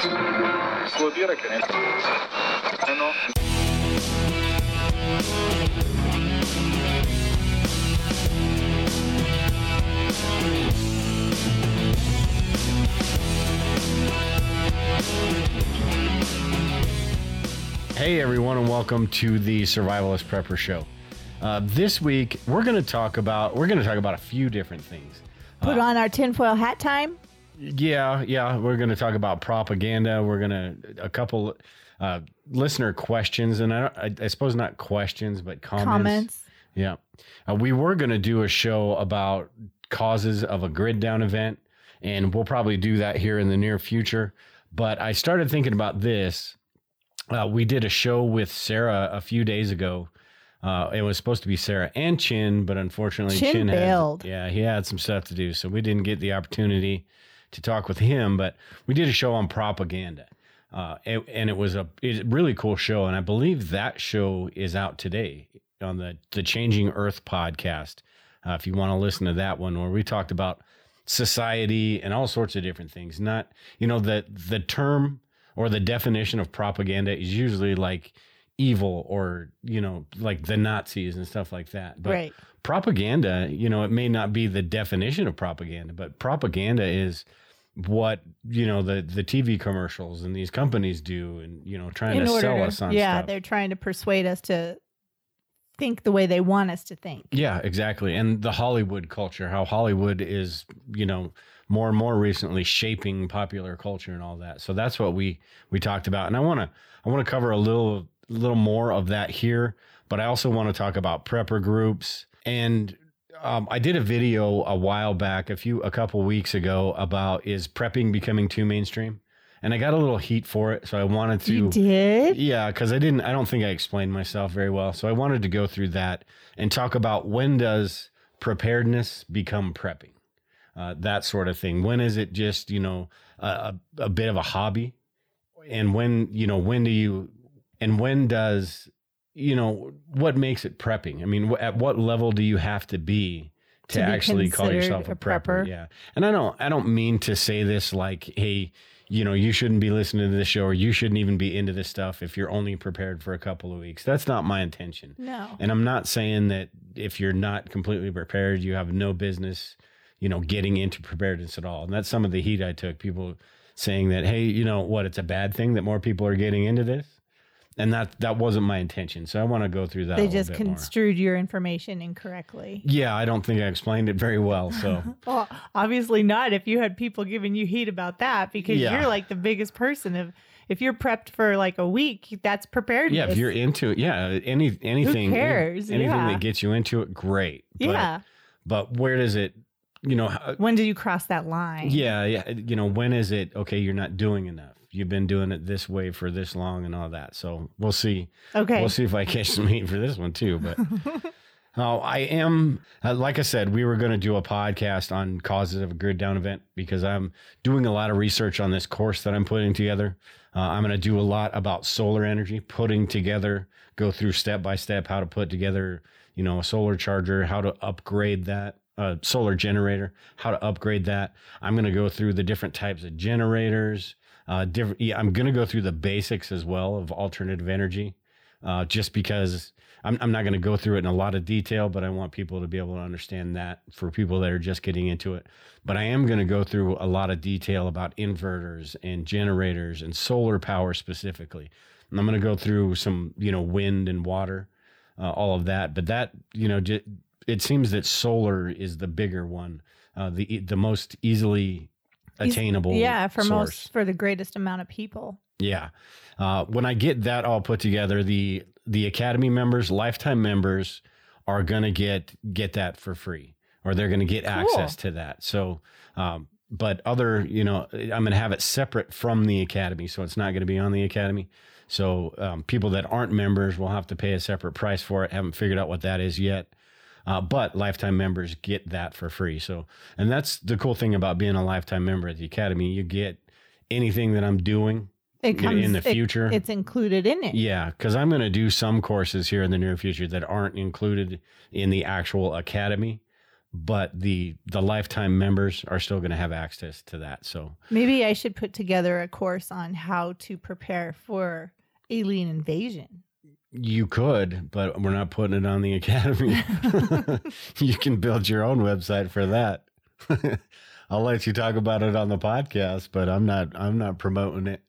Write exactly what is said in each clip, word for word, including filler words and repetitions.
Hey everyone, and welcome to the Survivalist Prepper Show. Uh, this week we're going to talk about we're going to talk about a few different things. Put uh, on our tinfoil hat time. Yeah, yeah, we're going to talk about propaganda. We're going to a couple uh, listener questions, and I, I, I suppose not questions, but comments. Comments. Yeah, uh, we were going to do a show about causes of a grid down event, and we'll probably do that here in the near future. But I started thinking about this. Uh, we did a show with Sarah a few days ago. Uh, it was supposed to be Sarah and Chin, but unfortunately Chin, Chin bailed. had, yeah, he had some stuff to do, so we didn't get the opportunity to talk with him. But we did a show on propaganda, uh, and, and it was a, it's a really cool show. And I believe that show is out today on the the Changing Earth podcast. Uh, if you want to listen to that one, where we talked about society and all sorts of different things. Not, you know, the the term or the definition of propaganda is usually like evil or, you know, like the Nazis and stuff like that. But right. propaganda, you know, it may not be the definition of propaganda, but propaganda is what, you know, the, the T V commercials and these companies do, and, you know, trying In to order sell to, us on yeah, stuff. they're trying to persuade us to think the way they want us to think. Yeah, exactly. And the Hollywood culture, how Hollywood is, you know, more and more recently shaping popular culture and all that. So that's what we we talked about. And I want to I want to cover a little little more of that here, but I also want to talk about prepper groups. And um, I did a video a while back, a few a couple weeks ago, about is prepping becoming too mainstream? And I got a little heat for it, so I wanted to. You did? Yeah, because I didn't. I don't think I explained myself very well, so I wanted to go through that and talk about when does preparedness become prepping, uh, that sort of thing. When is it just, you know, a, a bit of a hobby, and when, you know, when do you, and when does, you know, what makes it prepping? I mean, at what level do you have to be to, To be actually call yourself a, a prepper? prepper? Yeah, and I don't. I don't mean to say this like, hey, you know, you shouldn't be listening to this show, or you shouldn't even be into this stuff if you're only prepared for a couple of weeks. That's not my intention. No. And I'm not saying that if you're not completely prepared, you have no business, you know, getting into preparedness at all. And that's some of the heat I took. People saying that, hey, you know what, it's a bad thing that more people are getting into this. And that that wasn't my intention. So I want to go through that. They a little just bit construed more. your information incorrectly. Yeah, I don't think I explained it very well. So Well, obviously not if you had people giving you heat about that, because Yeah. you're like the biggest person. Of if you're prepped for like a week, that's preparedness. yeah, if you're into it, yeah, any anything, cares? anything Yeah. that gets you into it, great. But, Yeah. But where does it, you know, how- When do you cross that line? yeah, yeah, you know, when is it, okay, you're not doing enough. You've been doing it this way for this long and all that. So we'll see. Okay. We'll see if I catch some heat for this one too. But oh, I am, uh, like I said, we were going to do a podcast on causes of a grid down event because I'm doing a lot of research on this course that I'm putting together. Uh, I'm going to do a lot about solar energy, putting together, go through step by step how to put together, you know, a solar charger, how to upgrade that. A solar generator, how to upgrade that. I'm going to go through the different types of generators. Uh, different. Yeah, I'm going to go through the basics as well of alternative energy, uh, just because I'm, I'm not going to go through it in a lot of detail, but I want people to be able to understand that for people that are just getting into it. But I am going to go through a lot of detail about inverters and generators and solar power specifically. And I'm going to go through some, you know, wind and water, uh, all of that. But that, you know, j- it seems that solar is the bigger one, uh, the the most easily attainable. Yeah, for source. most, for the greatest amount of people. Yeah. Uh, when I get that all put together, the the Academy members, lifetime members, are going to get get that for free, or they're going to get Cool. access to that. So, um, but other, you know, I'm going to have it separate from the Academy, so it's not going to be on the Academy. So um, people that aren't members will have to pay a separate price for it. Haven't figured out what that is yet. Uh, but lifetime members get that for free. So, and that's the cool thing about being a lifetime member at the Academy. You get anything that I'm doing It comes in the it- future. it's included in it. Yeah, because I'm going to do some courses here in the near future that aren't included in the actual Academy. but the the lifetime members are still going to have access to that. So maybe I should put together a course on how to prepare for alien invasion. You could, but we're not putting it on the Academy. You can build your own website for that. I'll let you talk about it on the podcast, but I'm not I'm not promoting it.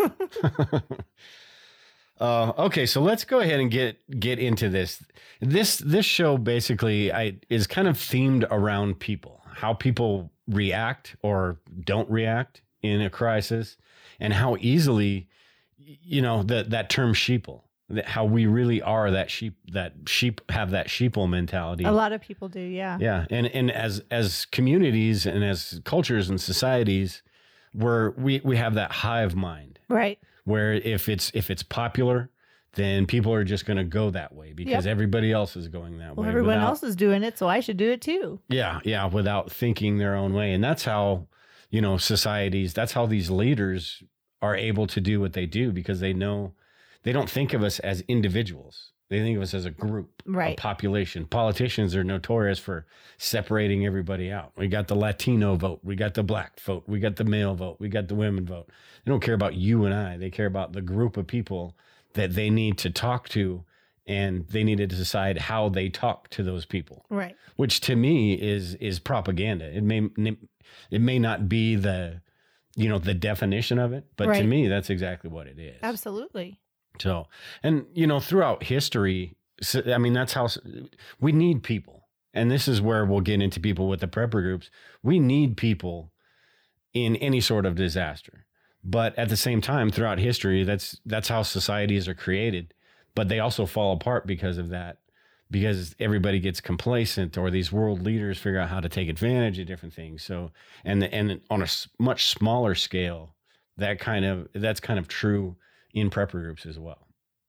uh, okay, so let's go ahead and get get into this. This this show basically I is kind of themed around people, how people react or don't react in a crisis, and how easily, you know, that that term sheeple. That how we really are that sheep, that sheep have that sheeple mentality. A lot of people do, yeah. Yeah. And, and as, as communities and as cultures and societies, we're, we, we have that hive mind. Right. Where if it's, if it's popular, then people are just going to go that way because yep. everybody else is going that well, way. Everyone without, else is doing it, so I should do it too. Yeah. Yeah. Without thinking their own way. And that's how, you know, societies, that's how these leaders are able to do what they do because they know. They don't think of us as individuals. They think of us as a group, right. a population. Politicians are notorious for separating everybody out. We got the Latino vote. We got the black vote. We got the male vote. We got the women vote. They don't care about you and I. They care about the group of people that they need to talk to, and they need to decide how they talk to those people. Right. Which to me is is propaganda. It may it may not be the, you know, the definition of it, but right. to me, that's exactly what it is. Absolutely. So, and, you know, throughout history, I mean, that's how we need people. And this is where we'll get into people with the prepper groups. We need people in any sort of disaster. But at the same time, throughout history, that's that's how societies are created. But they also fall apart because of that, because everybody gets complacent or these world leaders figure out how to take advantage of different things. So, and and on a much smaller scale, that kind of that's kind of true in prepper groups as well.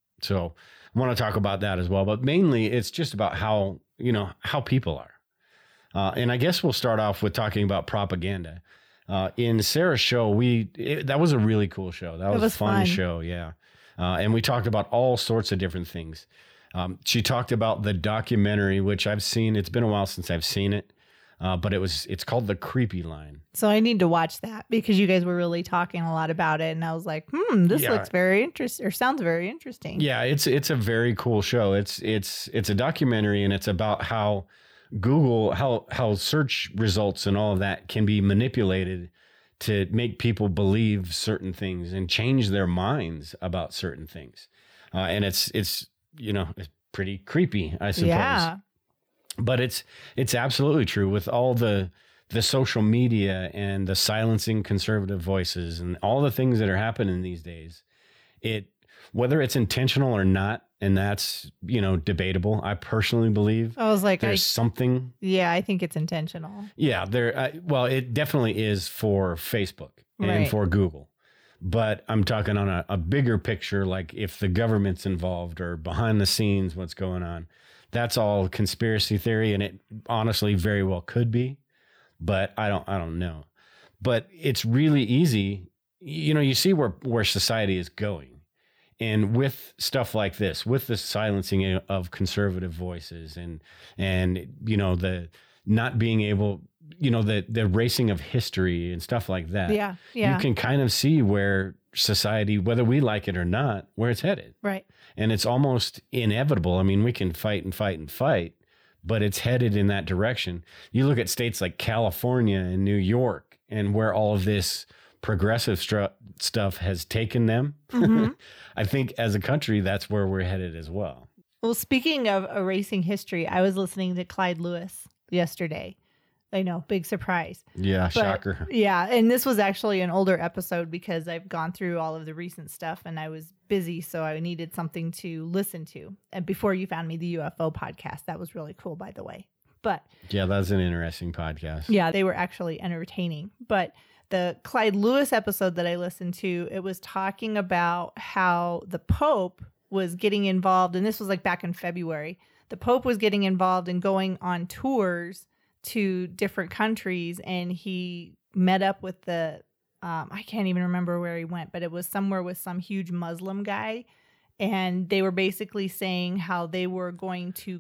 So I want to talk about that as well, but mainly it's just about how, you know, how people are. Uh, and I guess we'll start off with talking about propaganda. Uh, in Sarah's show, we, it, that was a really cool show. That was, was a fun, fun show. Yeah. Uh, and we talked about all sorts of different things. Um, she talked about the documentary, which I've seen. It's been a while since I've seen it. Uh, but it was, it's called The Creepy Line. So I need to watch that because you guys were really talking a lot about it. And I was like, hmm, this Yeah. looks very interesting or sounds very interesting. Yeah, it's, it's a very cool show. It's, it's, it's a documentary and it's about how Google, how, how search results and all of that can be manipulated to make people believe certain things and change their minds about certain things. Uh, and it's, it's, you know, it's pretty creepy, I suppose. Yeah. But it's it's absolutely true with all the the social media and the silencing conservative voices and all the things that are happening these days. It whether it's intentional or not, and that's, you know, debatable. I personally believe I was like, there's I, something. Yeah, I think it's intentional. Yeah, there. Uh, well, it definitely is for Facebook and Right. for Google. But I'm talking on a, a bigger picture, like if the government's involved or behind the scenes, what's going on. That's all conspiracy theory, and it honestly very well could be, but I don't I don't know. But it's really easy, you know, you see where, where society is going. And with stuff like this, with the silencing of conservative voices and and you know, the not being able, you know, the the erasing of history and stuff like that. Yeah. Yeah. You can kind of see where society, whether we like it or not, where it's headed. Right. And it's almost inevitable. I mean, we can fight and fight and fight, but it's headed in that direction. You look at states like California and New York and where all of this progressive stru- stuff has taken them. Mm-hmm. I think as a country, that's where we're headed as well. Well, speaking of erasing history, I was listening to Clyde Lewis yesterday. I know, big surprise. Yeah, But, shocker. Yeah, and this was actually an older episode because I've gone through all of the recent stuff and I was busy, so I needed something to listen to. And before you found me, the U F O podcast, that was really cool, by the way. But Yeah, that's an interesting podcast. yeah, they were actually entertaining. But the Clyde Lewis episode that I listened to, it was talking about how the Pope was getting involved, and this was like back in February. The Pope was getting involved in going on tours to different countries, and he met up with the um I can't even remember where he went, but it was somewhere with some huge Muslim guy, and they were basically saying how they were going to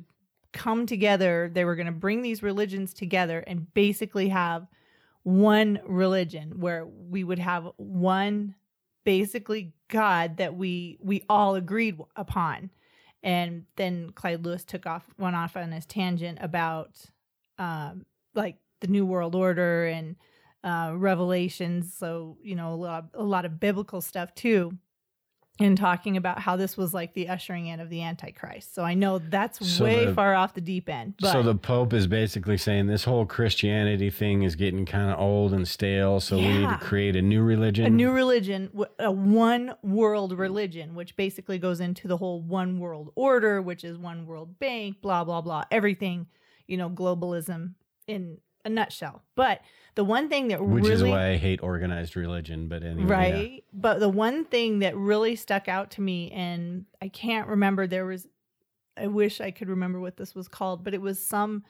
come together. They were going to bring these religions together and basically have one religion where we would have one basically God that we we all agreed upon. And then Clyde Lewis took off, went off on his tangent about um, like the New World Order and uh, Revelations. So, you know, a lot, a lot of biblical stuff too. And talking about how this was like the ushering in of the Antichrist. So I know that's so way the, far off the deep end. But so the Pope is basically saying this whole Christianity thing is getting kind of old and stale. So yeah. we need to create a new religion. A new religion, a one world religion, which basically goes into the whole one world order, which is one world bank, blah, blah, blah. Everything, you know, globalism in a nutshell. But the one thing that Which really... is why I hate organized religion, but anyway. Right. Yeah. But the one thing that really stuck out to me, and I can't remember, there was, I wish I could remember what this was called, but it was some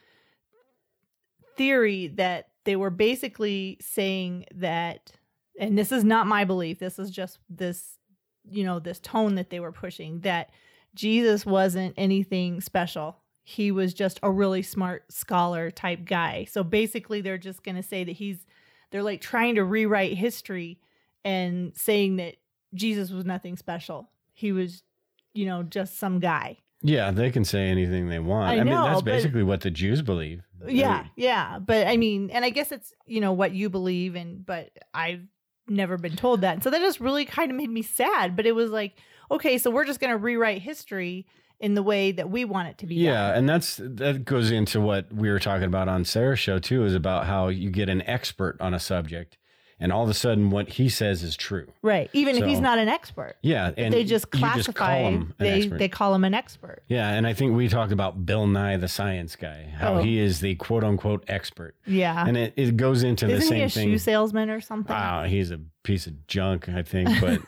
theory that they were basically saying that, and this is not my belief, this is just this, you know, this tone that they were pushing, that Jesus wasn't anything special. He was just a really smart scholar type guy. So basically they're just going to say that he's, they're like trying to rewrite history and saying that Jesus was nothing special. He was, you know, just some guy. Yeah, they can say anything they want. I, I know, mean, that's but, basically what the Jews believe. Yeah, They, yeah. But I mean, and I guess it's, you know, what you believe, and but I've never been told that. And so that just really kind of made me sad. But it was like, okay, so we're just going to rewrite history in the way that we want it to be yeah, done. and that's that goes into what we were talking about on Sarah's show too, is about how you get an expert on a subject, and all of a sudden what he says is true. Right, even so, if he's not an expert. Yeah, and they just classify. You just call him an they expert. they call him an expert. Yeah, and I think we talked about Bill Nye the Science Guy, how Oh. he is the quote unquote expert. Yeah, And it, it goes into Isn't the same he a thing. shoe salesman or something? Wow, he's a piece of junk, I think,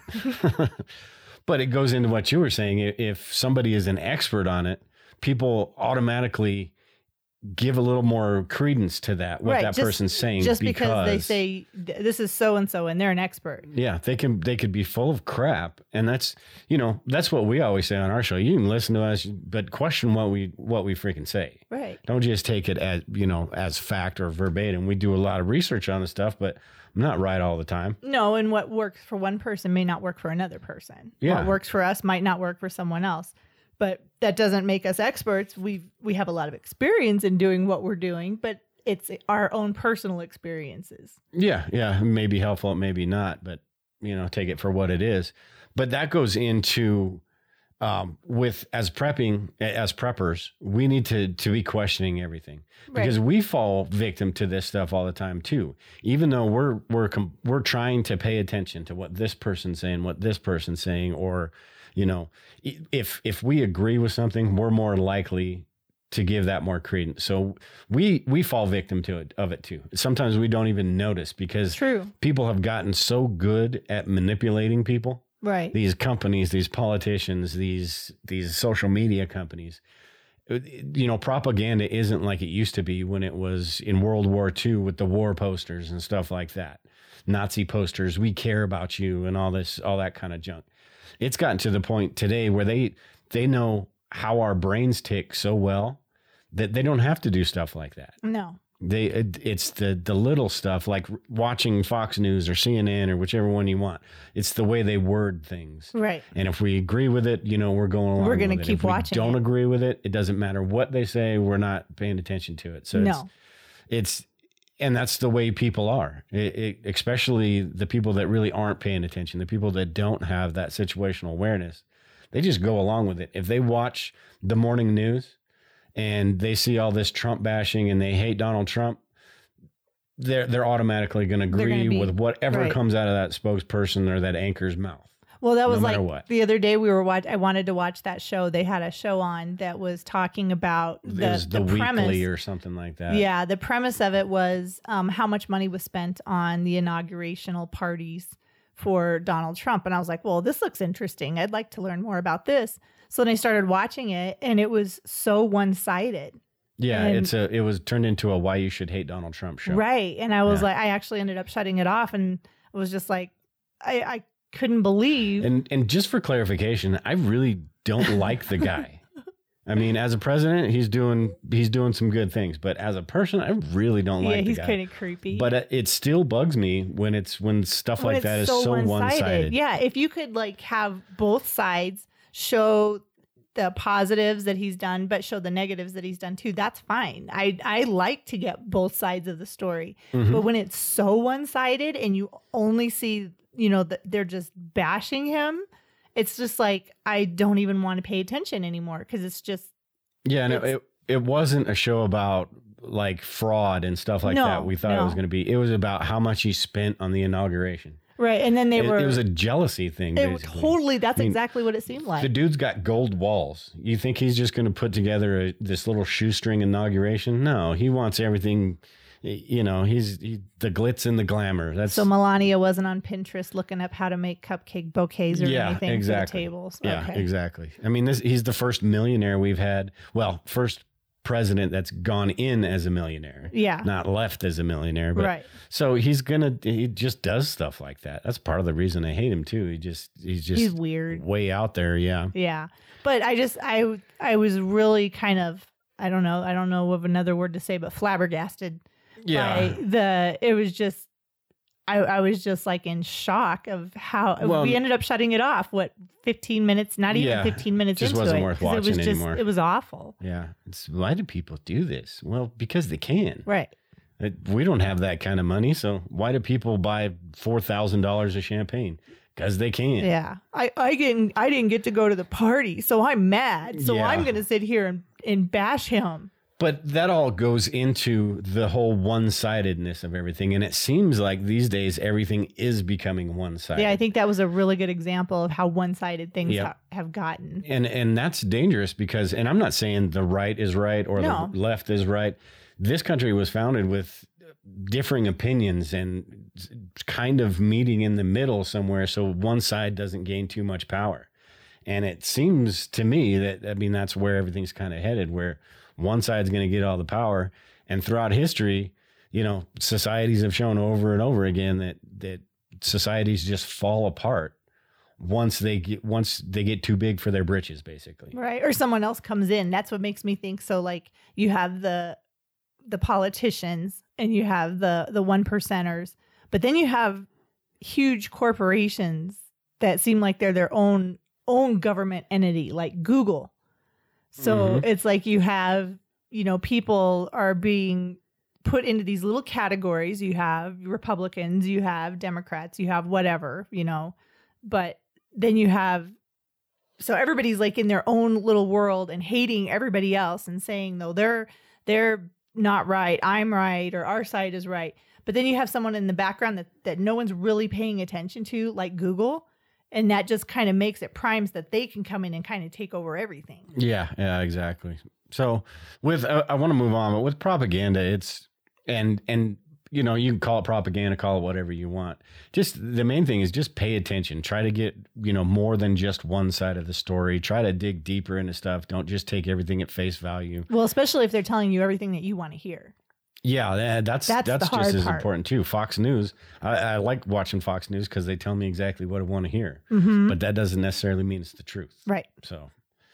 but but it goes into what you were saying. If somebody is an expert on it, people automatically give a little more credence to that, what Right, that just- person's saying. Just because, because they say this is so and so and they're an expert. yeah, they can they could be full of crap, and that's you know that's what we always say on our show. You can listen to us, but question what we what we freaking say. Right. Don't just take it as you know as fact or verbatim. We do a lot of research on the stuff, but I'm not right all the time. No, and what works for one person may not work for another person. Yeah. What works for us might not work for someone else. But that doesn't make us experts. We we have a lot of experience in doing what we're doing, but it's our own personal experiences. Yeah, yeah, it may be helpful, it may be not, but you know, take it for what it is. But that goes into um, with as prepping as preppers, we need to to be questioning everything because Right. we fall victim to this stuff all the time too. Even though we're we're com- we're trying to pay attention to what this person's saying, what this person's saying, or you know, if if we agree with something, we're more likely to give that more credence. So we we fall victim to it of it too. Sometimes we don't even notice because True. people have gotten so good at manipulating people. Right. These companies, these politicians, these these social media companies. You know, propaganda isn't like it used to be when it was in World War Two with the war posters and stuff like that. Nazi posters, we care about you and all this, all that kind of junk. It's gotten to the point today where they they know how our brains tick so well that they don't have to do stuff like that. No. They it, it's the the little stuff like watching Fox News or C N N or whichever one you want. It's the way they word things. Right. And if we agree with it, you know, we're going along. We're gonna with it. keep if we watching don't it. agree with it, it doesn't matter what they say. We're not paying attention to it. So No. it's it's and that's the way people are, it, it, especially the people that really aren't paying attention, the people that don't have that situational awareness. They just go along with it. If they watch the morning news and they see all this Trump bashing and they hate Donald Trump, they're they're automatically going to They're gonna agree be- with whatever right. comes out of that spokesperson or that anchor's mouth. Well, that No was matter like what. the other day we were watch. I wanted to watch that show. They had a show on that was talking about It the, was the, the premise. weekly or something like that. Yeah, the premise of it was um, how much money was spent on the inaugurational parties for Donald Trump. And I was like, well, this looks interesting. I'd like to learn more about this. So then I started watching it, and it was so one-sided. Yeah, And- it's a it was turned into a why you should hate Donald Trump show. Right. And I was Yeah. like, I actually ended up shutting it off, and I was just like, I, I couldn't believe. And and just for clarification, I really don't like the guy. I mean, as a president, he's doing he's doing some good things, but as a person, I really don't like Yeah, the he's guy. kind of creepy. But it, it still bugs me when it's when stuff When like it's that is so one-sided. Yeah, if you could like have both sides show the positives that he's done, but show the negatives that he's done too, that's fine. I I like to get both sides of the story. Mhm. But when it's so one-sided and you only see, you know, that they're just bashing him, it's just like, I don't even want to pay attention anymore because it's just. Yeah, and it, It's- it, it wasn't a show about like fraud and stuff like No, that. We thought it no. was going to be. It was about how much he spent on the inauguration. Right. And then they It, were. it was a jealousy thing, it basically. totally, that's I mean, exactly what it seemed like. The dude's got gold walls. You think he's just going to put together a, this little shoestring inauguration? No, he wants everything. You know, he's he, the glitz and the glamour. That's So Melania wasn't on Pinterest looking up how to make cupcake bouquets or Yeah, anything exactly. for the tables. yeah, Okay. exactly. I mean, this he's the first millionaire we've had. Well, first president that's gone in as a millionaire, Yeah. not left as a millionaire. But Right. so he's gonna he just does stuff like that. That's part of the reason I hate him too. He just he's just He's weird. way out there. Yeah. Yeah. But I just I I was really kind of I don't know, I don't know of another word to say, but flabbergasted Yeah. by the it was just I, I was just like in shock of how Well, we ended up shutting it off. What fifteen minutes? Not even Yeah, fifteen minutes just into wasn't it. worth 'cause it was watching just, anymore. It was awful. Yeah. It's, why do people do this? Well, because they can. Right. Uh, We don't have that kind of money. So why do people buy four thousand dollars of champagne? Because they can. Yeah. I I didn't I didn't get to go to the party, so I'm mad. So Yeah. I'm gonna sit here and, and bash him. But that all goes into the whole one-sidedness of everything. And it seems like these days everything is becoming one-sided. Yeah, I think that was a really good example of how one-sided things Yep. ha- have gotten. And and that's dangerous because, and I'm not saying the right is right or No. the left is right. This country was founded with differing opinions and kind of meeting in the middle somewhere so one side doesn't gain too much power. And it seems to me that, I mean, that's where everything's kind of headed, where one side's going to get all the power. And throughout history, you know, societies have shown over and over again that that societies just fall apart once they get once they get too big for their britches, basically. Right. Or someone else comes in. That's what makes me think so. Like you have the the politicians and you have the the one percenters, but then you have huge corporations that seem like they're their own own government entity, like Google. So Mhm. it's like you have, you know, people are being put into these little categories. You have Republicans, you have Democrats, you have whatever, you know, but then you have, so everybody's like in their own little world and hating everybody else and saying, no, they're, they're not right. I'm right. Or our side is right. But then you have someone in the background that, that no one's really paying attention to, like Google. And that just kind of makes it primes that they can come in and kind of take over everything. Yeah, yeah, exactly. So with, uh, I want to move on, but with propaganda, it's, and, and, you know, you can call it propaganda, call it whatever you want. Just the main thing is just pay attention. Try to get, you know, more than just one side of the story. Try to dig deeper into stuff. Don't just take everything at face value. Well, especially if they're telling you everything that you want to hear. Yeah, that- that's That's that's, the just hard as part. important too. Fox News. I, I like watching Fox News because they tell me exactly what I want to hear, Mm-hmm. but that doesn't necessarily mean it's the truth. Right. So,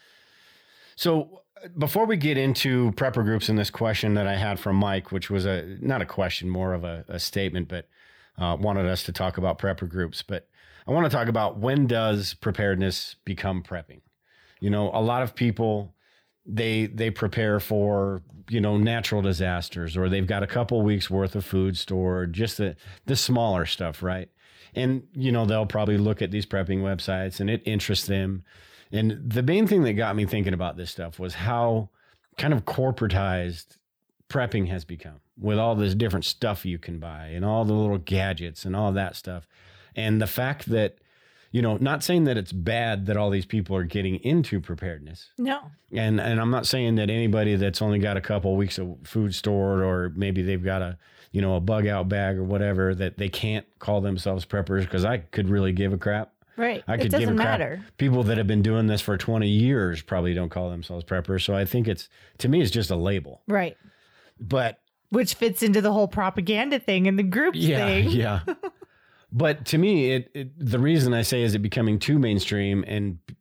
so before we get into prepper groups and this question that I had from Mike, which was a not a question, more of a, a statement, but uh, wanted us to talk about prepper groups. But I want to talk about, when does preparedness become prepping? You know, a lot of people, they they prepare for, you know, natural disasters, or they've got a couple weeks worth of food stored, just the the smaller stuff, right? And, you know, they'll probably look at these prepping websites and it interests them. And the main thing that got me thinking about this stuff was how kind of corporatized prepping has become, with all this different stuff you can buy and all the little gadgets and all that stuff. And the fact that, you know, not saying that it's bad that all these people are getting into preparedness. No. And and I'm not saying that anybody that's only got a couple weeks of food stored, or maybe they've got a, you know, a bug out bag or whatever, that they can't call themselves preppers, because I could really give a crap. Right. I It could give doesn't a crap. matter. People that have been doing this for twenty years probably don't call themselves preppers. So I think it's, to me, it's just a label. Right. But Which fits into the whole propaganda thing and the groups yeah, thing. yeah. But to me, it, it the reason I say is it becoming too mainstream, and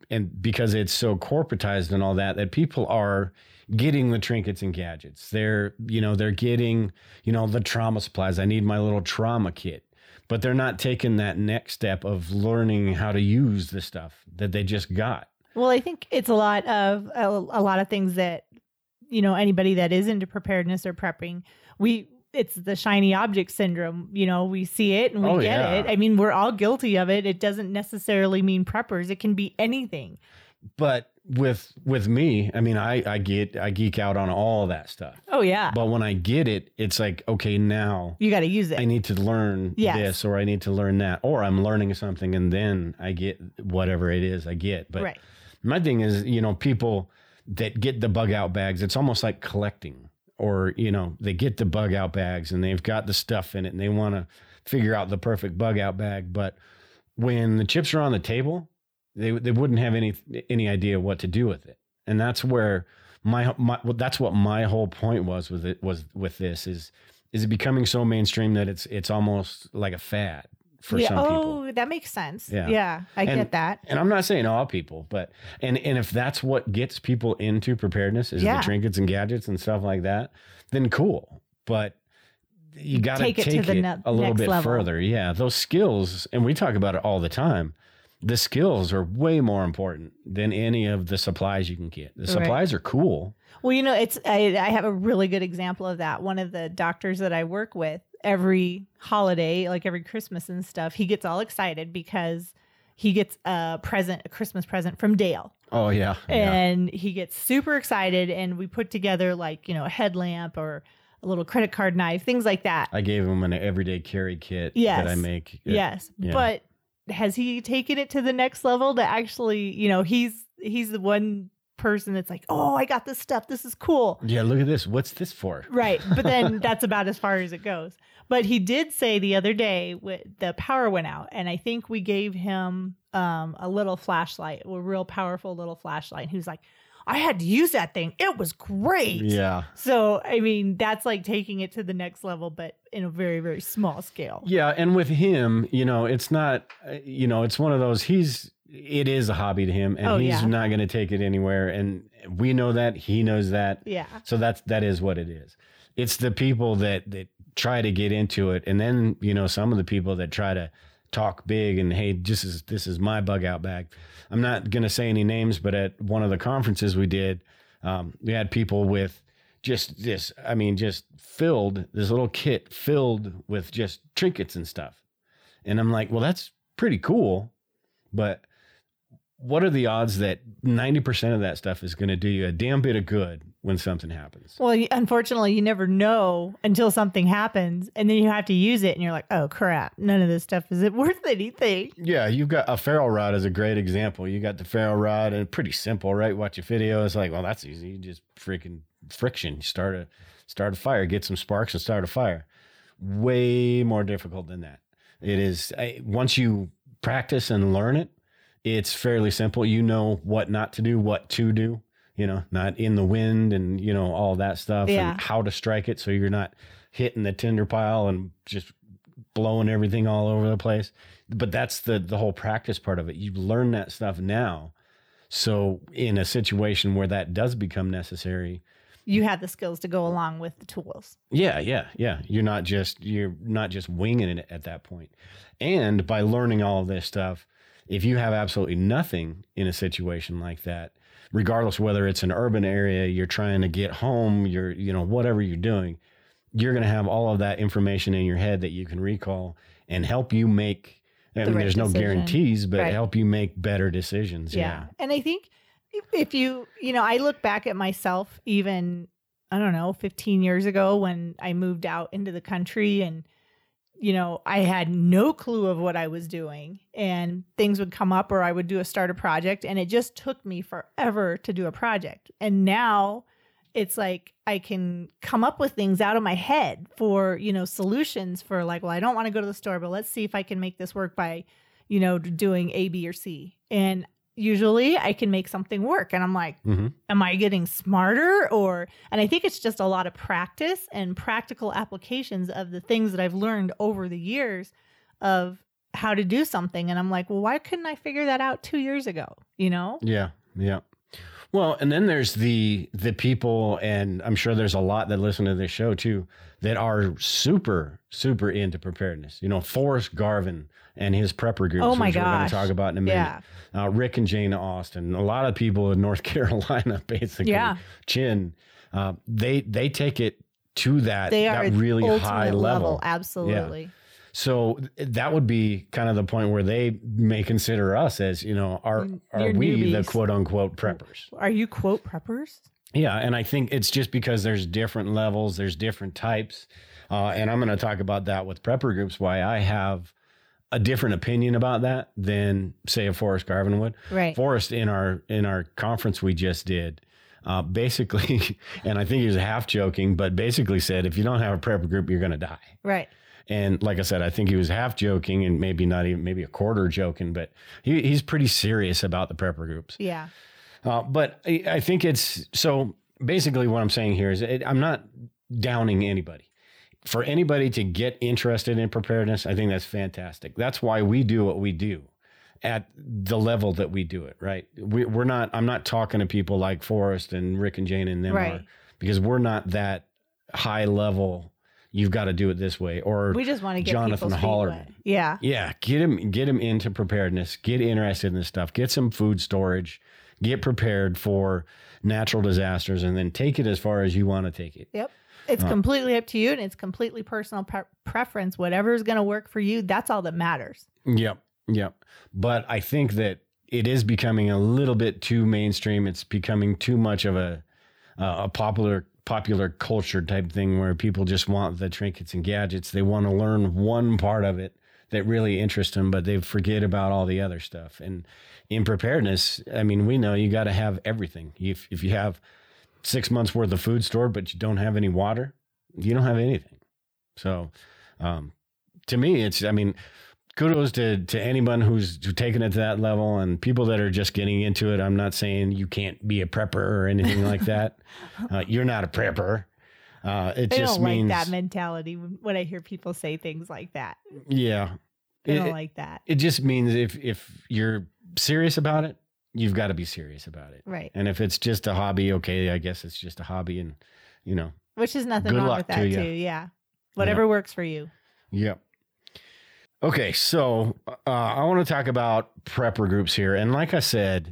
and because it's so corporatized and all that, that people are getting the trinkets and gadgets. They're, you know, they're getting, you know, the trauma supplies. I need my little trauma kit, but they're not taking that next step of learning how to use the stuff that they just got. Well, I think it's a lot of a, a lot of things that, you know, anybody that is into preparedness or prepping, we, it's the shiny object syndrome. You know, we see it and we Oh, get yeah. it. I mean, we're all guilty of it. It doesn't necessarily mean preppers. It can be anything. But with with me, I mean, I, I get, I geek out on all that stuff. Oh, yeah. But when I get it, it's like, okay, now You got to use it. I need to learn Yes. this, or I need to learn that, or I'm learning something and then I get whatever it is I get. But right. my thing is, you know, people that get the bug out bags, it's almost like collecting, or, you know, they get the bug out bags and they've got the stuff in it and they want to figure out the perfect bug out bag. But when the chips are on the table, they they wouldn't have any any idea what to do with it. And that's where my, my well, that's what my whole point was with it was with this is is it becoming so mainstream that it's it's almost like a fad for yeah. some oh, people. that makes sense. Yeah. Yeah, I And- get that. And I'm not saying all people, but and and if that's what gets people into preparedness is Yeah. the trinkets and gadgets and stuff like that, then cool. But you got to Take take it it, to the ne- a little next bit level. further. Yeah, those skills, and we talk about it all the time. The skills are way more important than any of the supplies you can get. The supplies are cool. Well, you know, it's I, I have a really good example of that. One of the doctors that I work with, every holiday, like every Christmas and stuff, he gets all excited because he gets a present, a Christmas present from Dale. Oh yeah, yeah. And he gets super excited, and we put together like, you know, a headlamp or a little credit card knife, things like that. I gave him an everyday carry kit Yes. that I make. It- Yes. yeah. But has he taken it to the next level to actually, you know, he's he's the one person that's like, oh, I got this stuff. This is cool. Yeah, look at this. What's this for? Right. But then that's about as far as it goes. But he did say the other day w- the power went out. And I think we gave him um, a little flashlight, a real powerful little flashlight. And he was like, I had to use that thing. It was great. Yeah. So, I mean, that's like taking it to the next level, but in a very, very small scale. Yeah, and with him, you know, it's not, uh, you know, it's one of those, he's, it is a hobby to him, and Oh, he's yeah. not going to take it anywhere. And we know that, he knows that. Yeah. So that's, that is what it is. It's the people that, that try to get into it. And then, you know, some of the people that try to talk big and, hey, this is, this is my bug out bag. I'm not going to say any names, but at one of the conferences we did, um, we had people with just this, I mean, just filled, this little kit filled with just trinkets and stuff. And I'm like, well, that's pretty cool. But what are the odds that ninety percent of that stuff is going to do you a damn bit of good when something happens? Well, y- unfortunately, you never know until something happens, and then you have to use it, and you're like, oh, crap, none of this stuff is it worth anything. Yeah, you've got a ferro rod as a great example. You got the ferro rod, and pretty simple, right? Watch a video. It's like, well, that's easy. You just freaking friction. You start a start a fire, get some sparks, and start a fire. Way more difficult than that. It is I, once you practice and learn it, it's fairly simple. You know what not to do, what to do. You know, not in the wind, and you know all that stuff, Yeah. and how to strike it so you're not hitting the tinder pile and just blowing everything all over the place. But that's the the whole practice part of it. You learn that stuff now. So in a situation where that does become necessary, You have the skills to go along with the tools. yeah, yeah, yeah. You're not just you're not just winging it at that point. And by learning all of this stuff, if you have absolutely nothing in a situation like that, regardless whether it's an urban area, you're trying to get home, you're you know whatever you're doing, you're going to have all of that information in your head that you can recall and help you make. I mean, right there's no decision. guarantees, but Right. help you make better decisions. Yeah. Yeah. And I think if- if you, you know, I look back at myself even, I don't know, fifteen years ago when I moved out into the country, and, you know, I had no clue of what I was doing, and things would come up, or I would do a start a project, and it just took me forever to do a project. And now it's like I can come up with things out of my head for, you know, solutions for like, well, I don't want to go to the store, but let's see if I can make this work by, you know, doing A, B, or C. And usually I can make something work. And I'm like, hmm am I getting smarter? Or, and I think it's just a lot of practice and practical applications of the things that I've learned over the years of how to do something. And I'm like, well, why couldn't I figure that out two years ago? You know? Yeah. Yeah. Well, and then there's the the people, and I'm sure there's a lot that listen to this show too, that are super, super into preparedness. You know, Forrest Garvin and his prepper groups, Oh my which we're going gosh. to talk about in a minute. Yeah. Uh, Rick and Jane Austin, a lot of people in North Carolina, basically, Yeah. Chin, uh, they they take it to that, They are that really ultimate high level. Absolutely. So that would be kind of the point where they may consider us as, you know, are are You're we the newbies. quote unquote preppers? Are you quote preppers? Yeah, and I think it's just because there's different levels, there's different types, uh, and I'm going to talk about that with prepper groups. Why I have a different opinion about that than say a Forrest Garvin would. Right. Forrest in our in our conference we just did, uh, basically, and I think he was half joking, but basically said if you don't have a prepper group, you're going to die. Right. And like I said, I think he was half joking and maybe not even maybe a quarter joking, but he, he's pretty serious about the prepper groups. Yeah. Uh, but I, I think it's so basically what I'm saying here is it, I'm not downing anybody. For anybody to get interested in preparedness, I think that's fantastic. That's why we do what we do at the level that we do it, right? We, we're not, I'm not talking to people like Forrest and Rick and Jane and them Right. are, because we're not that high level. You've got to do it this way. Or We just want to get Jonathan people's feet Hollerman. wet. Yeah. Yeah, get him get him into preparedness. Get interested in this stuff. Get some food storage. Get prepared for natural disasters, and then take it as far as you want to take it. Yep. It's Uh, completely up to you, and it's completely personal pre- preference. Whatever is going to work for you, that's all that matters. Yep, yep. But I think that it is becoming a little bit too mainstream. It's becoming too much of a uh, a popular popular culture type thing where people just want the trinkets and gadgets. They want to learn one part of it that really interests them, but they forget about all the other stuff. And in preparedness, I mean, we know you got to have everything. If if you have six months worth of food stored, but you don't have any water, you don't have anything. So um, to me, it's, I mean, kudos to, to anyone who's taken it to that level, and people that are just getting into it. I'm not saying you can't be a prepper or anything like that. Uh, you're not a prepper. Uh, it I just don't means, like that mentality when when I hear people say things like that. yeah, I don't it, like that. it just means if, if you're serious about it, you've got to be serious about it. Right. And if it's just a hobby, okay, I guess it's just a hobby, and you know, Which is nothing Good wrong luck with that, to ya. too. Yeah. Whatever works for you. yep. Okay, so uh, I want to talk about prepper groups here. And like I said,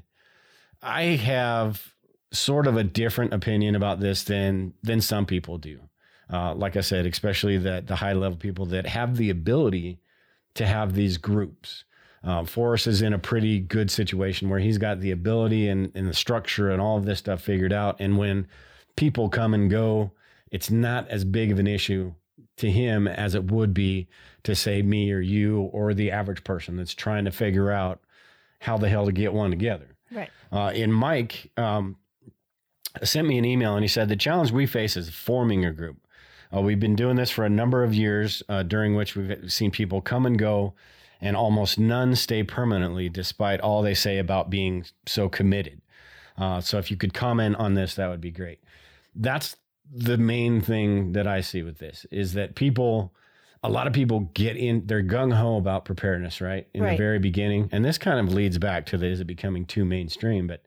I have sort of a different opinion about this than than some people do. Uh, like I said, especially the, the high level people that have the ability to have these groups. Uh, Forrest is in a pretty good situation where he's got the ability and, and the structure and all of this stuff figured out. And when people come and go, it's not as big of an issue to him as it would be to say me or you or the average person that's trying to figure out how the hell to get one together. Right. Uh, and Mike um, sent me an email and he said, the challenge we face is forming a group. Uh, we've been doing this for a number of years, uh, during which we've seen people come and go, and almost none stay permanently, despite all they say about being so committed. Uh, so if you could comment on this, that would be great. That's the main thing that I see with this, is that people, a lot of people get in, they're gung-ho about preparedness, right? In Right. the very beginning. And this kind of leads back to the, is it becoming too mainstream? But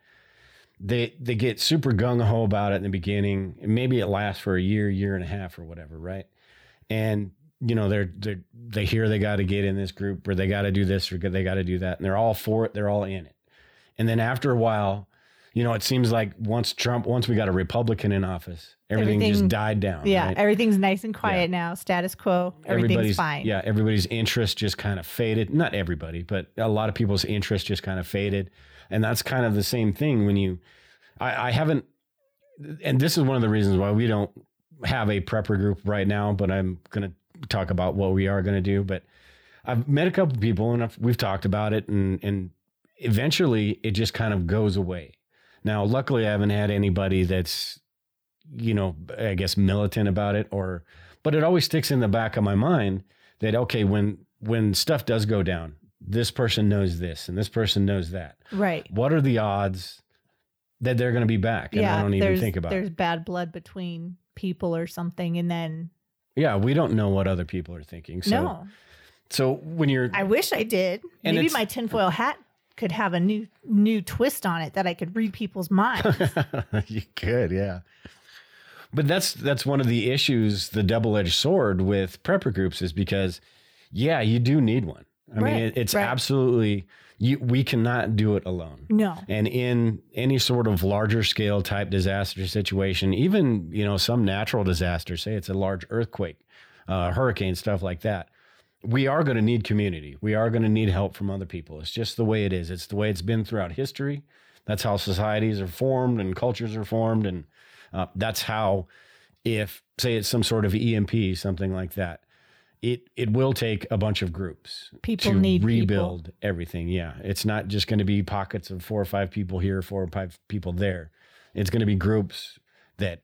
they they get super gung-ho about it in the beginning. And maybe it lasts for a year, year and a half or whatever, right? And, you know, they're, they're they hear they got to get in this group, or they got to do this, or they got to do that. And they're all for it. They're all in it. And then after a while, you know, it seems like once Trump, once we got a Republican in office, everything, Everything- just died down. Yeah. right? Everything's nice and quiet now. Status quo. Everything's Everybody's fine. Yeah, everybody's interest just kind of faded. Not everybody, but a lot of people's interest just kind of faded. And that's kind of the same thing when you, I, I haven't, and this is one of the reasons why we don't have a prepper group right now, but I'm going to talk about what we are going to do. But I've met a couple people and I've, we've talked about it, and, and eventually it just kind of goes away. Now, luckily I haven't had anybody that's, you know, I guess militant about it, or, but it always sticks in the back of my mind that, okay, when, when stuff does go down, this person knows this and this person knows that. Right. What are the odds that they're going to be back? And yeah. I don't even there's, think about there's it. bad blood between people or something. And then, Yeah. We don't know what other people are thinking. So no. So when you're, I wish I did. And Maybe it's- my tinfoil hat could have a new new twist on it that I could read people's minds. you could, yeah. But that's that's one of the issues, the double-edged sword with prepper groups is because, yeah, you do need one. I Right, mean, it, it's right. absolutely, you, we cannot do it alone. No. And in any sort of larger scale type disaster situation, even, you know, some natural disasters, say it's a large earthquake, uh, hurricane, stuff like that, we are going to need community. We are going to need help from other people. It's just the way it is. It's the way it's been throughout history. That's how societies are formed and cultures are formed. And uh, that's how, if, say it's some sort of E M P, something like that, it it will take a bunch of groups People to need rebuild people. everything. Yeah. It's not just going to be pockets of four or five people here, four or five people there. It's going to be groups that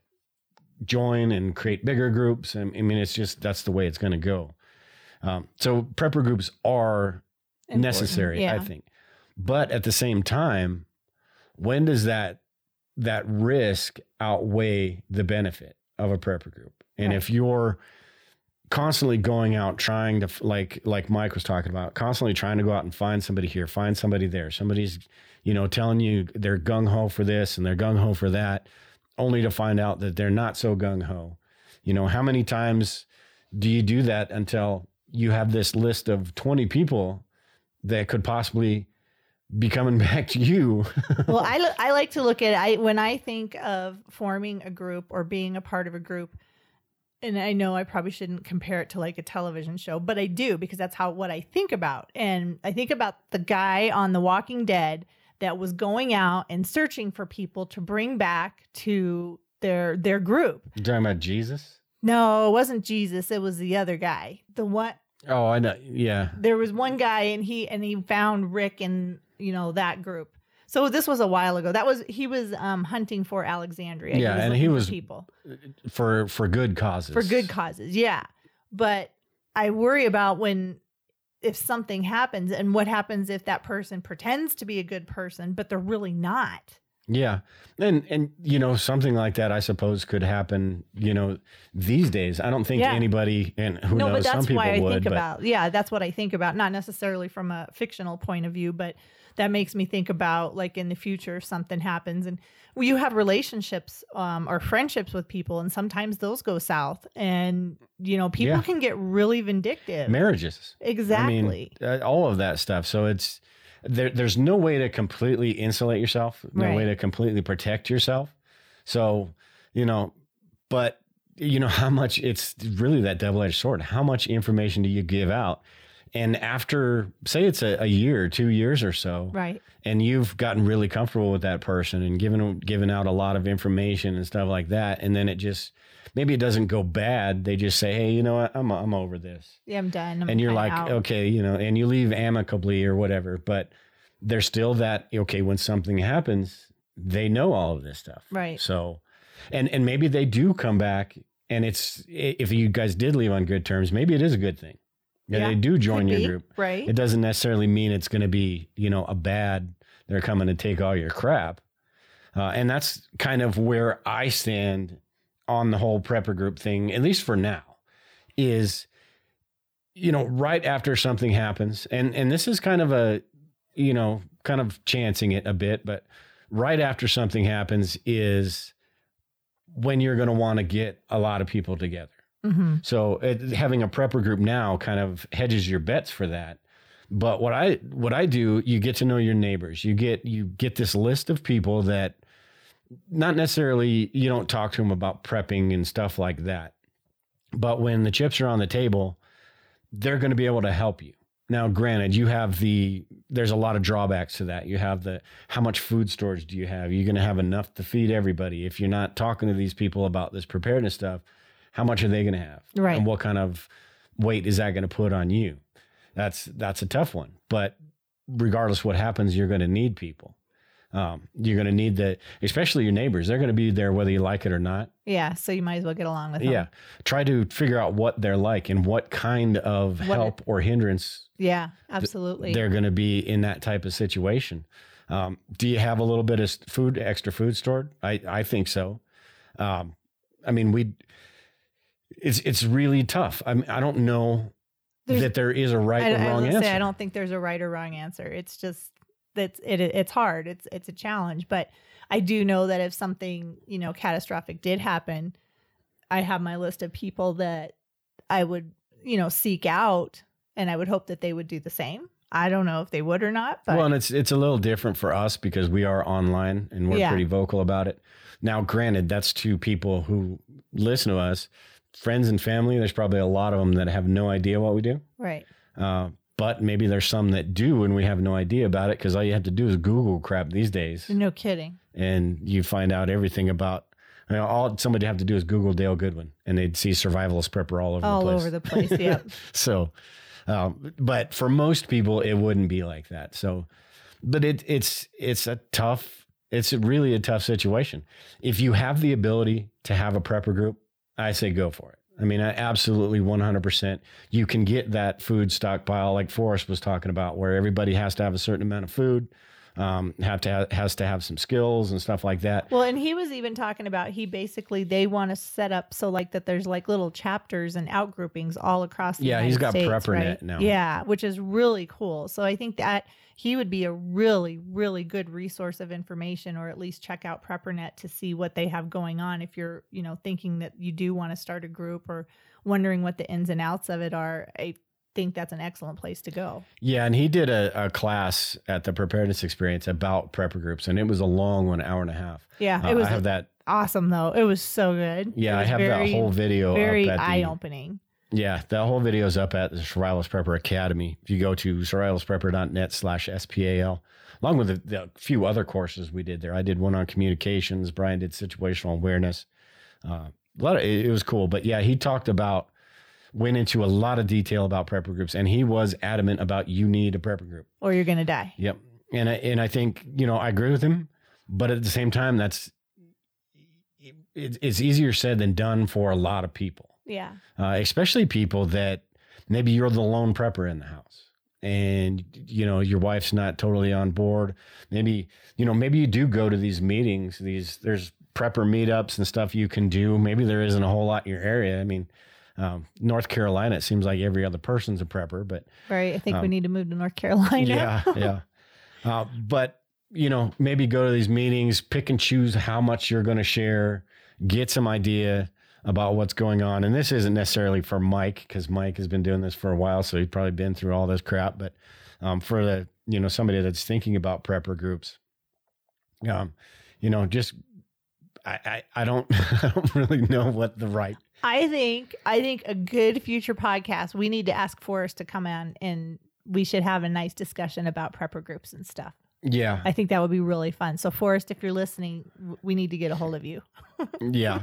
join and create bigger groups. I mean, it's just, that's the way it's going to go. Um, so prepper groups are Important, necessary, yeah. I think. But at the same time, when does that that risk outweigh the benefit of a prepper group? And Right. if you're constantly going out trying to, like like Mike was talking about, constantly trying to go out and find somebody here, find somebody there, somebody's, you know, telling you they're gung-ho for this and they're gung-ho for that, only to find out that they're not so gung-ho. You know, how many times do you do that until you have this list of twenty people that could possibly be coming back to you? Well, I, lo- I like to look at I when I think of forming a group or being a part of a group, and I know I probably shouldn't compare it to like a television show, but I do because that's how what I think about. And I think about the guy on The Walking Dead that was going out and searching for people to bring back to their their group. You're talking about Jesus? No, it wasn't Jesus. It was the other guy. The one Oh, I know. Yeah. there was one guy and he and he found Rick and you know that group. So this was a while ago. That was he was um, hunting for Alexandria. Yeah, and looking he for was- people For for good causes. for good causes. Yeah, but I worry about when if something happens and what happens if that person pretends to be a good person, but they're really not. Yeah. And and you know, something like that I suppose could happen, you know, these days. I don't think Yeah. anybody, and who no, knows, but that's some people why I would, think but about. Yeah, that's what I think about. Not necessarily from a fictional point of view, but that makes me think about like in the future if something happens and well, you have relationships um, or friendships with people, and sometimes those go south, and you know people Yeah. can get really vindictive. marriages. Exactly. I mean, uh, all of that stuff. So it's there. There's no way to completely insulate yourself. No Right. way to completely protect yourself. So you know, but you know how much it's really that double-edged sword. How much information do you give out? And after, say, it's a, a year, two years or so, Right. and you've gotten really comfortable with that person and given given out a lot of information and stuff like that, and then it just maybe it doesn't go bad. They just say, "Hey, you know what? I'm I'm over this." Yeah, I'm done. I'm And you're kinda like, out. okay, you know, and you leave amicably or whatever, but there's still that, okay, when something happens, they know all of this stuff. Right. So, and, and maybe they do come back and it's, if you guys did leave on good terms, maybe it is a good thing. Yeah, Yeah, they do join Could your be, group. right? It doesn't necessarily mean it's going to be, you know, a bad, they're coming to take all your crap. Uh, and that's kind of where I stand on the whole prepper group thing, at least for now, is, you know, right after something happens, and, and this is kind of a, you know, kind of chancing it a bit, but right after something happens is when you're going to want to get a lot of people together. Mm-hmm. So it, having a prepper group now kind of hedges your bets for that. But what I what I do, you get to know your neighbors. You get you get this list of people that not necessarily you don't talk to them about prepping and stuff like that. But when the chips are on the table, they're going to be able to help you. Now, granted, you have the there's a lot of drawbacks to that. You have the how much food storage do you have? You're going to have enough to feed everybody. If you're not talking to these people about this preparedness stuff, how much are they going to have? Right. And what kind of weight is that going to put on you? That's that's a tough one. But regardless what happens, you're going to need people. Um, you're going to need the, especially your neighbors. They're going to be there whether you like it or not. Yeah, so you might as well get along with them. Yeah. Try to figure out what they're like and what kind of What help or hindrance Yeah, absolutely. they're going to be in that type of situation. Um, do you have a little bit of food, extra food stored? I, I think so. Um, I mean, we, it's, it's really tough. I mean, I don't know There's- that there is a right I, or I was wrong gonna answer. say, I don't think there's a right or wrong answer. It's just that's it. It's hard. It's it's a challenge. But I do know that if something, you know, catastrophic did happen, I have my list of people that I would, you know, seek out, and I would hope that they would do the same. I don't know if they would or not. But Well, and it's it's a little different for us because we are online and we're Yeah. pretty vocal about it. Now, granted, that's to people who listen to us, friends and family. There's probably a lot of them that have no idea what we do. right. Uh, but maybe there's some that do, and we have no idea about it because all you have to do is Google crap these days, No kidding. and you find out everything about. You know, all somebody have to do is Google Dale Goodwin, and they'd see survivalist prepper all over All the place. over the place. Yep. So, um, but for most people, it wouldn't be like that. So, but it, it's it's a tough, it's really a tough situation. If you have the ability to have a prepper group, I say go for it. I mean, I absolutely one hundred percent. You can get that food stockpile like Forrest was talking about, where everybody has to have a certain amount of food, um, have to ha- has to have some skills and stuff like that. Well, and he was even talking about he basically they want to set up so like that there's like little chapters and outgroupings all across the Yeah, he's United got States, PrepperNet right? now. Yeah, which is really cool. So I think that he would be a really, really good resource of information, or at least check out PrepperNet to see what they have going on if you're, you know, thinking that you do want to start a group or wondering what the ins and outs of it are. I think that's an excellent place to go. Yeah, and he did a, a class at the Preparedness Experience about prepper groups, and it was a long one, hour and a half. Yeah, Uh, it was I have that. awesome though. It was so good. Yeah, It I was have very, that whole video very up at the, eye opening. Yeah, that whole video is up at the Survivalist Prepper Academy. If you go to survivalistprepper.net slash SPAL, along with the, the few other courses we did there. I did one on communications. Brian did situational awareness. Uh, a lot of, it, it was cool. But yeah, he talked about, went into a lot of detail about prepper groups, and he was adamant about you need a prepper group. Or you're going to die. Yep. And I, and I think, you know, I agree with him, but at the same time, that's, it, it's easier said than done for a lot of people. Yeah. Uh, especially people that maybe you're the lone prepper in the house and, you know, your wife's not totally on board. Maybe, you know, maybe you do go to these meetings, these, there's prepper meetups and stuff you can do. Maybe there isn't a whole lot in your area. I mean, um, North Carolina, it seems like every other person's a prepper, but Right. I think we Um, need to move to North Carolina. yeah, yeah. Uh, but, you know, maybe go to these meetings, pick and choose how much you're going to share, get some idea about what's going on. And this isn't necessarily for Mike, because Mike has been doing this for a while, so he's probably been through all this crap. But um, for the, you know, somebody that's thinking about prepper groups, um, you know, just I, I, I don't I don't really know what the right. I think I think a good future podcast, we need to ask Forrest to come on and we should have a nice discussion about prepper groups and stuff. Yeah, I think that would be really fun. So Forrest, if you're listening, w- we need to get a hold of you. yeah.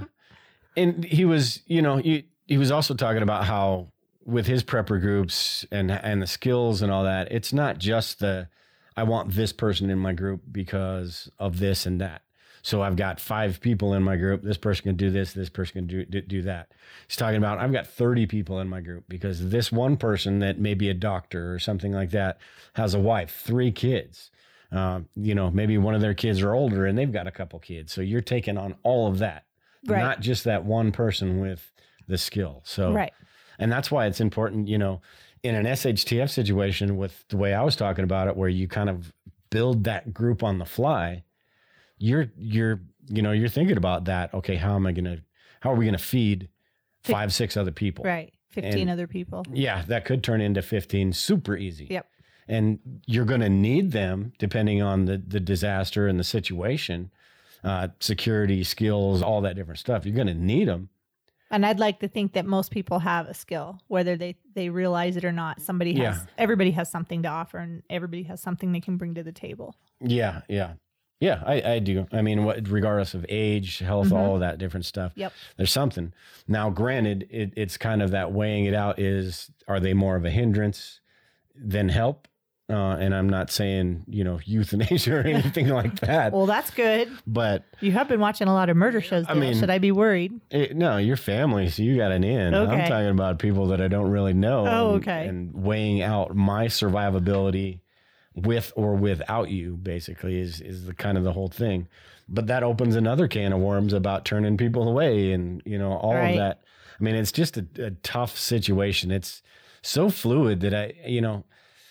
And he was, you know, he, he was also talking about how with his prepper groups and and the skills and all that, it's not just the, I want this person in my group because of this and that. So I've got five people in my group. This person can do this. This person can do, do, do that. He's talking about, I've got thirty people in my group because this one person that may be a doctor or something like that has a wife, three kids. Uh, you know, maybe one of their kids are older and they've got a couple kids. So you're taking on all of that. Right. Not just that one person with the skill. So, Right. and that's why it's important, you know, in an S H T F situation with the way I was talking about it, where you kind of build that group on the fly, you're, you're, you know, you're thinking about that. Okay. How am I going to, how are we going to feed five, six other people? Right. fifteen And- other people. Yeah. That could turn into fifteen super easy. Yep. And you're going to need them depending on the, the disaster and the situation. Uh, security, skills, all that different stuff. You're going to need them. And I'd like to think that most people have a skill, whether they, they realize it or not. Somebody has, Yeah. everybody has something to offer and everybody has something they can bring to the table. Yeah, yeah. Yeah, I, I do. I mean, what, regardless of age, health, Mhm. all of that different stuff. Yep. There's something. Now, granted, it, it's kind of that weighing it out is, are they more of a hindrance than help? Uh, and I'm not saying, you know, euthanasia or anything like that. Well, that's good. But You have been watching a lot of murder shows. I Dale. mean- Should I be worried? it, no, your family, so you got an in. I'm Okay. talking about people that I don't really know. Oh, and- okay. And weighing out my survivability with or without you, basically, is is the kind of the whole thing. But that opens another can of worms about turning people away and, you know, all Right. of that. I mean, it's just a, a tough situation. It's so fluid that I, you know,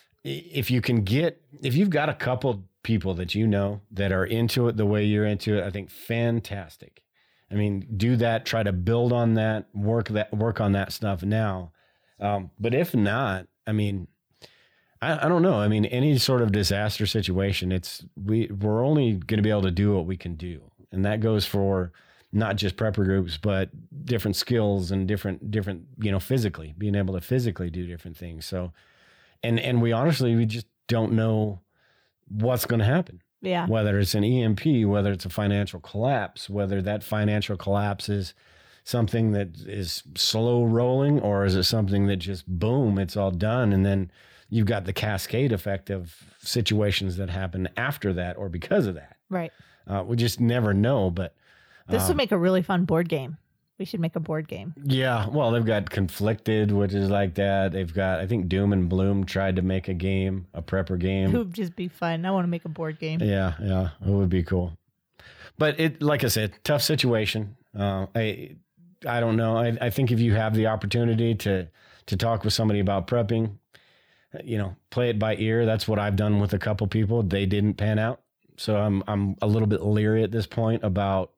if you can get, if you've got a couple people that you know that are into it the way you're into it, I think fantastic. I mean, do that, try to build on that, work that, work on that stuff now. Um, but if not, I mean, I, I don't know. I mean, any sort of disaster situation, it's, we, we're only going to be able to do what we can do. And that goes for not just prepper groups, but different skills and different, different, you know, physically being able to physically do different things. So, and, and we honestly, we just don't know what's going to happen. Yeah. Whether it's an E M P, whether it's a financial collapse, whether that financial collapse is something that is slow rolling, or is it something that just boom, it's all done. And then you've got the cascade effect of situations that happen after that or because of that. Right. Uh, we just never know. But this um, would make a really fun board game. We should make a board game. Yeah. Well, they've got Conflicted, which is like that. They've got, I think Doom and Bloom tried to make a game, a prepper game. It would just be fun. I want to make a board game. Yeah. Yeah. It would be cool. But it, like I said, tough situation. Uh, I, I don't know. I, I think if you have the opportunity to, to talk with somebody about prepping, you know, play it by ear. That's what I've done with a couple people. They didn't pan out. So I'm, I'm a little bit leery at this point about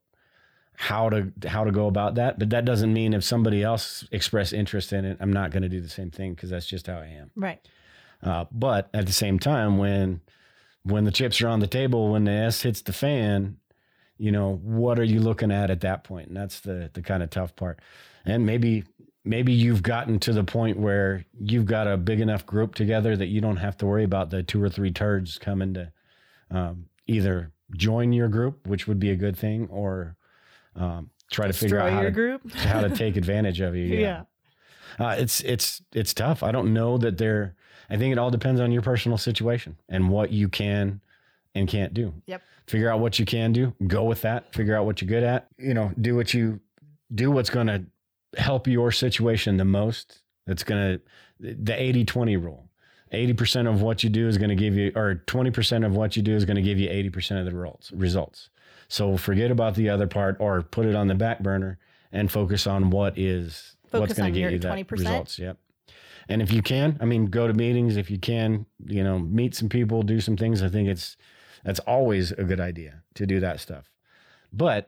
how to how to go about that. But that doesn't mean if somebody else express interest in it, I'm not going to do the same thing, because that's just how I am. Right. Uh, but at the same time, when when the chips are on the table, when the S hits the fan, you know, what are you looking at at that point? And that's the the kind of tough part. And maybe maybe you've gotten to the point where you've got a big enough group together that you don't have to worry about the two or three turds coming to um, either join your group, which would be a good thing, or Um, try to figure out how to, group. how to take advantage of you. Yeah. yeah. Uh, it's, it's, it's tough. I don't know that they're, I think it all depends on your personal situation and what you can and can't do. Yep. Figure out what you can do, go with that, figure out what you're good at, you know, do what you do, what's going to help your situation the most. That's going to, the eighty twenty rule, eighty percent of what you do is going to give you, or twenty percent of what you do is going to give you eighty percent of the results results. So forget about the other part, or put it on the back burner and focus on what is, focus what's going to get you that twenty percent results. Yep. And if you can, I mean, go to meetings. If you can, you know, meet some people, do some things. I think it's, that's always a good idea to do that stuff. But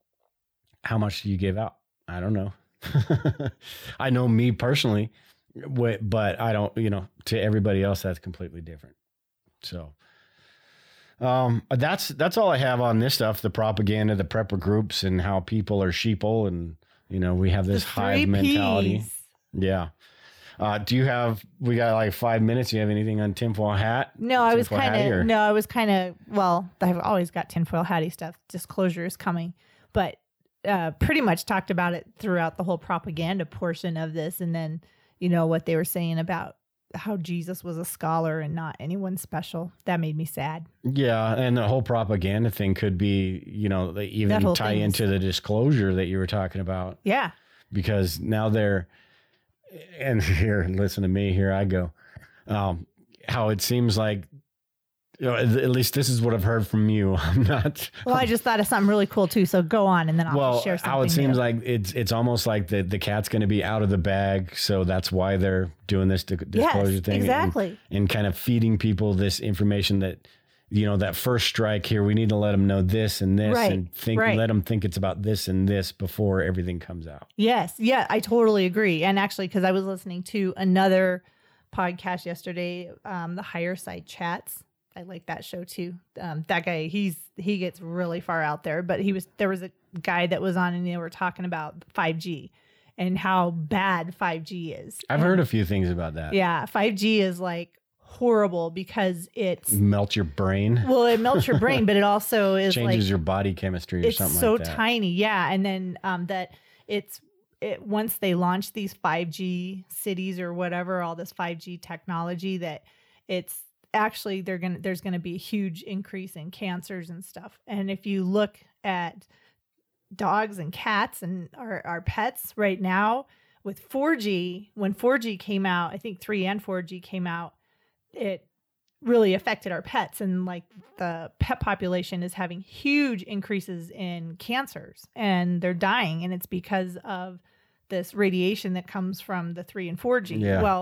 how much do you give out? I don't know. I know me personally, but I don't, you know, to everybody else, that's completely different. So, Um, that's, that's all I have on this stuff, the propaganda, the prepper groups, and how people are sheeple, and, you know, we have this hive mentality. Yeah. Uh, do you have, we got like five minutes. Do you have anything on tinfoil hat? No, I was kind of, no, I was kind of, well, I've always got tinfoil hatty stuff. Disclosure is coming, but, uh, pretty much talked about it throughout the whole propaganda portion of this. And then, you know, what they were saying about how Jesus was a scholar and not anyone special. That made me sad. Yeah. And the whole propaganda thing could be, you know, they even tie into the disclosure that you were talking about. Yeah. Because now they're, and here, listen to me, here I go. Um, how it seems like, you know, at least this is what I've heard from you. I'm not. Well, I just thought of something really cool too. So go on, and then I'll well, share something. How it seems new. like it's it's almost like the the cat's going to be out of the bag, so that's why they're doing this disclosure yes, thing. Exactly. And, and kind of feeding people this information that, you know, that first strike here, we need to let them know this and this, right, and think right. let them think it's about this and this before everything comes out. Yes, yeah, I totally agree. And actually, because I was listening to another podcast yesterday, um, the Higher Side Chats. I like that show too. Um, that guy, he's he gets really far out there. But he was there was a guy that was on, and they were talking about five G and how bad five G is. I've and, heard a few things about that. Yeah, five G is like horrible because it's melt your brain. Well, it melts your brain, but it also is changes like, your body chemistry or it's something so like that. tiny. Yeah, and then um, that it's it once they launch these five G cities or whatever, all this five G technology, that it's actually they're gonna there's gonna be a huge increase in cancers and stuff. And if you look at dogs and cats and our, our pets right now with four G, when four G came out, I think three and four G came out, it really affected our pets, and like the pet population is having huge increases in cancers, and they're dying, and it's because of this radiation that comes from the three and four G. Yeah. Well,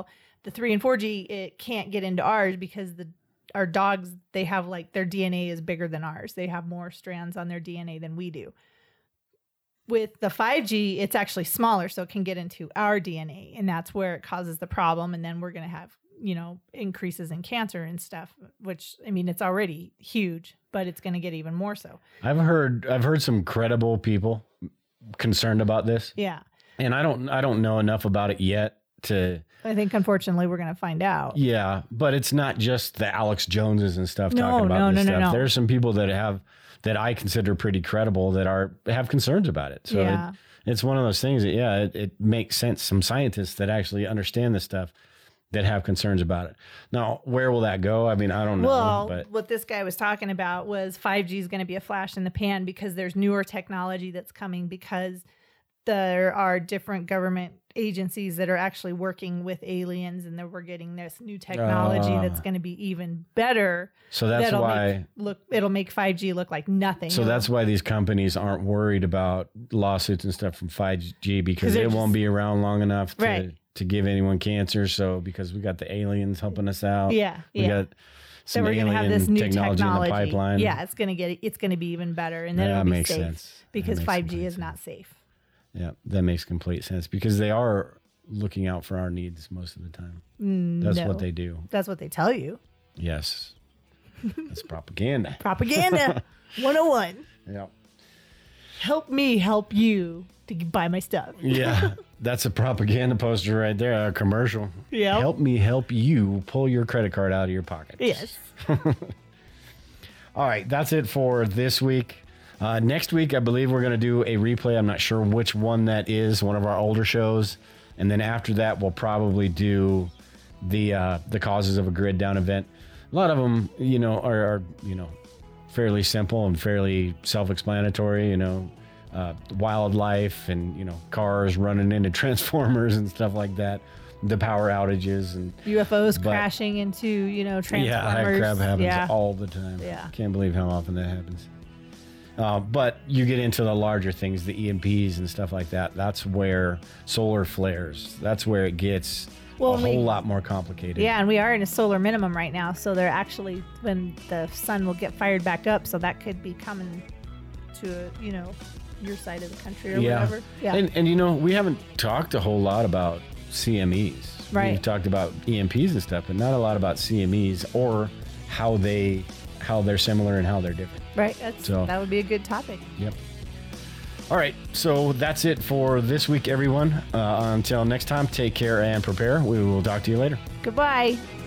the three and four G, it can't get into ours because the our dogs, they have like their D N A is bigger than ours. They have more strands on their D N A than we do. With the five G, it's actually smaller, so it can get into our D N A, and that's where it causes the problem. And then we're going to have, you know, increases in cancer and stuff, which, I mean, it's already huge, but it's going to get even more so. I've heard I've heard some credible people concerned about this. Yeah. And I don't I don't know enough about it yet to I think, unfortunately, we're going to find out. Yeah, but it's not just the Alex Joneses and stuff No, talking about no, this no, no, stuff. no. There's some people that have that I consider pretty credible that are have concerns about it. So Yeah. it, it's one of those things that, yeah, it, it makes sense. Some scientists that actually understand this stuff that have concerns about it. Now, where will that go? I mean, I don't know. Well, but what this guy was talking about was five G is going to be a flash in the pan because there's newer technology that's coming, because there are different government agencies that are actually working with aliens, and that we're getting this new technology Uh. that's going to be even better. so that's that'll why make, look it'll make five G look like nothing. so It'll- that's why these companies aren't worried about lawsuits and stuff from five G, because 'Cause they're it won't just- be around long enough to Right. to give anyone cancer. So because we got the aliens helping us out. yeah, We yeah. got So some we're going to have alien this new technology, technology. in the pipeline. Yeah, it's going to get it's going to be even better, and then That it'll be makes safe sense. That because makes five G complete is sense. not safe. Yeah, that makes complete sense because they are looking out for our needs most of the time. That's No. what they do. That's what they tell you. Yes. That's propaganda. Propaganda one oh one. Yeah. Help me help you to buy my stuff. Yeah. That's a propaganda poster right there, a commercial. Yeah. Help me help you pull your credit card out of your pocket. Yes. All right, that's it for this week. Uh, next week, I believe we're going to do a replay. I'm not sure which one that is, one of our older shows. And then after that, we'll probably do the uh, the causes of a grid down event. A lot of them, you know, are, are you know, fairly simple and fairly self-explanatory, you know, uh, wildlife and, you know, cars running into transformers and stuff like that. The power outages and U F Os But- crashing into, you know, transformers. yeah, that crap happens Yeah. all the time. Yeah. Can't believe how often that happens. Uh, but you get into the larger things, the E M Ps and stuff like that. That's where solar flares, that's where it gets Well, a we- whole lot more complicated. Yeah, and we are in a solar minimum right now, so they're actually, when the sun will get fired back up, so that could be coming to, you know, your side of the country or Yeah. whatever. Yeah. And, and, you know, we haven't talked a whole lot about C M Es. Right. We've talked about E M Ps and stuff, but not a lot about C M Es or how they how they're similar and how they're different. right. That's, So- that would be a good topic. Yep. All right. So that's it for this week, everyone. Uh, until next time, take care and prepare. We will talk to you later. Goodbye.